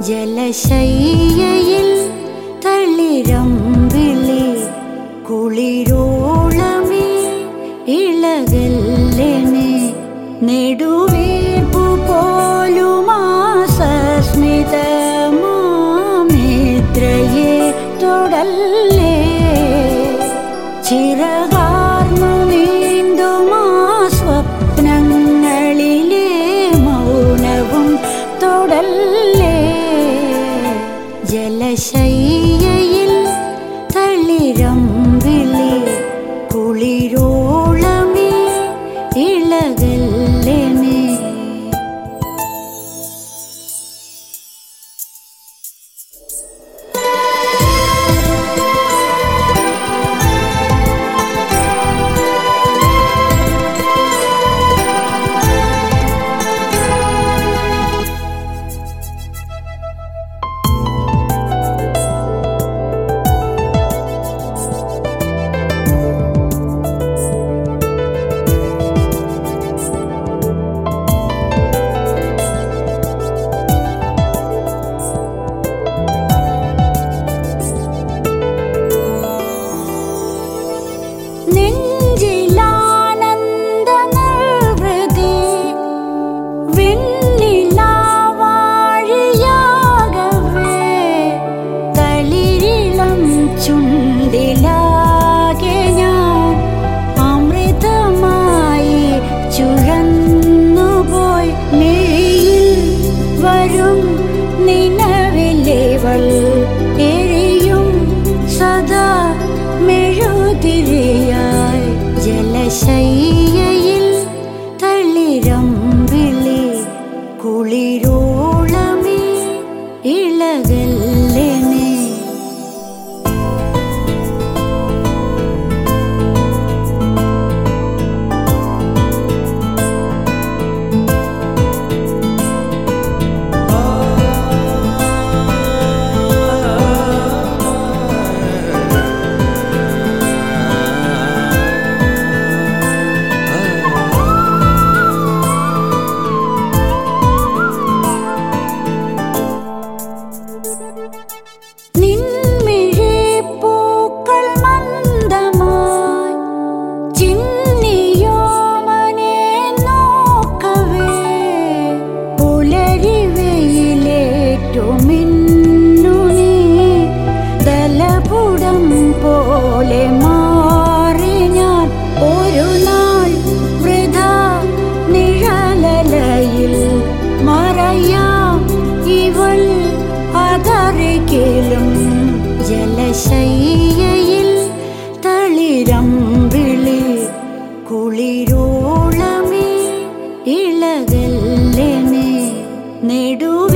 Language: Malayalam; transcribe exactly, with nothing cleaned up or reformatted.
ജലശയ്യയിൽ തളിരമ്പിളി കുളിരോളമേ ഇളകല്ലെന്നെ നെടുവീർപ്പു പോലുമാസസ്മിതമാമിത്രയെ തൊടല്ലേ ചിറകാർന്നു നീന്തുമാ സ്വപ്നങ്ങളിലെ മൗനവും തൊടല്ലേ ജലശയ്യയിൽ തളിരമ്പിളി കുളിരോളമേ ഇളകല്ലെന്നെ. ചുണ്ടിലാകെ ഞാൻ അമൃതമായി ചുഴന്നുപോയി മിഴിയിൽ വരും നിലവിലേവൾ എരിയും സദാ മെഴുതിരിയായി ജലശയ്യയിൽ തളിരമ്പിളി കുളിരോളമേ ഇളകല്ലെന്നെ. പോലെ മാറി ഞാൻ ഒരു നാൾ വൃഥാ നിഴലലയിൽ മറയാം ഇവൾ അതറികിലും ജലശയ്യയിൽ തളിരമ്പിളി കുളിരോളമേ ഇളകല്ലെന്നെ നെടു